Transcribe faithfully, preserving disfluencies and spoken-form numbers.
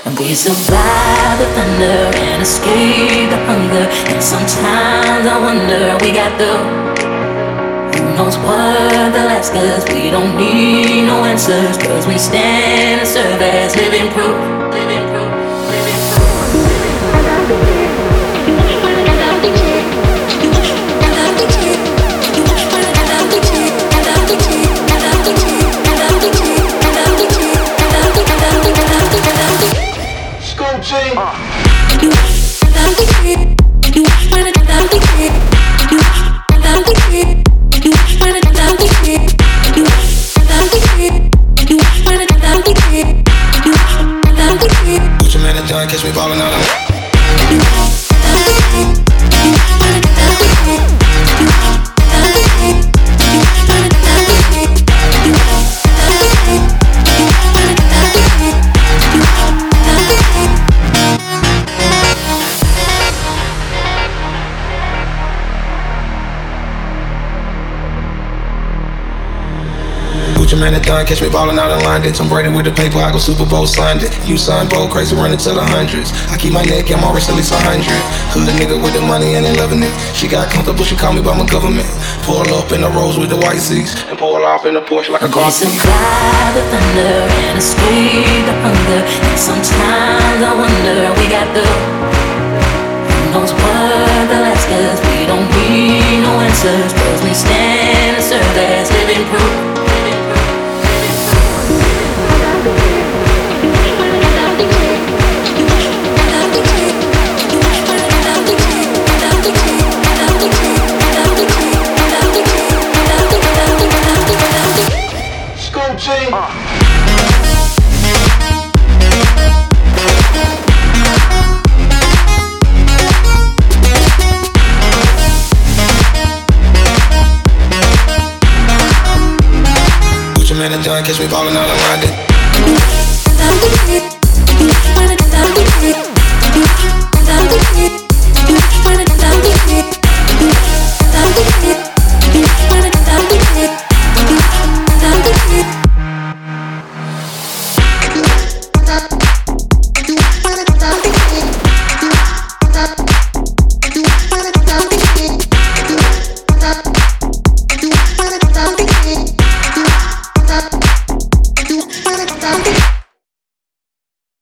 We survive the thunder and escape the hunger. And sometimes I wonder, we got the who knows what they'll ask us. We don't need no answers, cause we stand and serve as living proof. Living proof. Put your man in done, catch me ballin' out of Put your man in done, catch me ballin' out in London. Tom Brady with the paper, I go Super Bowl Sunday. You son bold, crazy, running to the hundreds. I keep my neck, I'm always at least a hundred. Hood nigga with the money and they loving it. She got comfortable, she call me by my government. Pull up in the Rolls with the white seats and pull off in the Porsche like a car. We survive the thunder and escape the hunger. And sometimes I wonder, we got the who knows what they'll ask us. We don't need no answers, cause we stand and serve as living proof. Man and done, catch me ballin' out of London.